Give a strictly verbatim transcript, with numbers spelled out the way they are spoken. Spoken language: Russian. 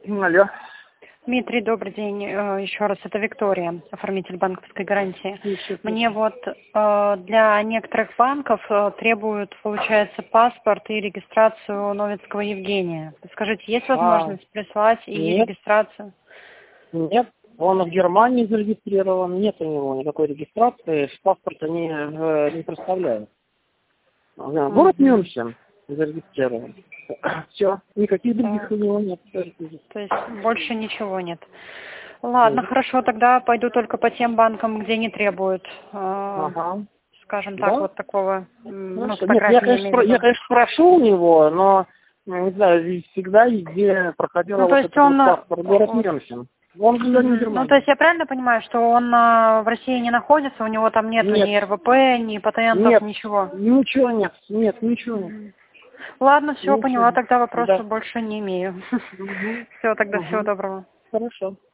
Алло. Дмитрий, добрый день. Э, Еще раз, это Виктория, оформитель банковской гарантии. Мне вот э, для некоторых банков э, требуют, получается, паспорт и регистрацию Новицкого Евгения. Скажите, есть возможность А, прислать и нет, регистрацию? нет. Он в Германии зарегистрирован, нет у него никакой регистрации, паспорт они э, не представляют. Ага, город Мгм. Мюнхен зарегистрирован. Все, никаких других Так, у него нет. то есть больше ничего нет. Ладно, Нет. хорошо, тогда пойду только по тем банкам, где не требуют, э, Ага. скажем так, Да? вот такого, м, ну, Хорошо. Нет, я, фотографии я конечно, имею в спро- я, виду. конечно, спрошу у него, но, ну, не знаю, ведь всегда везде проходила Ну, то вот есть этот вот он... э, паспорт, город вот, Мюнхен. Он гражданин мгм. Ну, то Германии. есть я правильно понимаю, что он а, в России не находится, у него там нету Нет, ни эр вэ пэ, ни патентов, нет, ничего? ничего нет, нет, ничего нет. Мгм. Ладно, все, Ничего поняла, нет. тогда вопросов Да. больше не имею. Угу. Все, тогда всего Угу. доброго. Хорошо.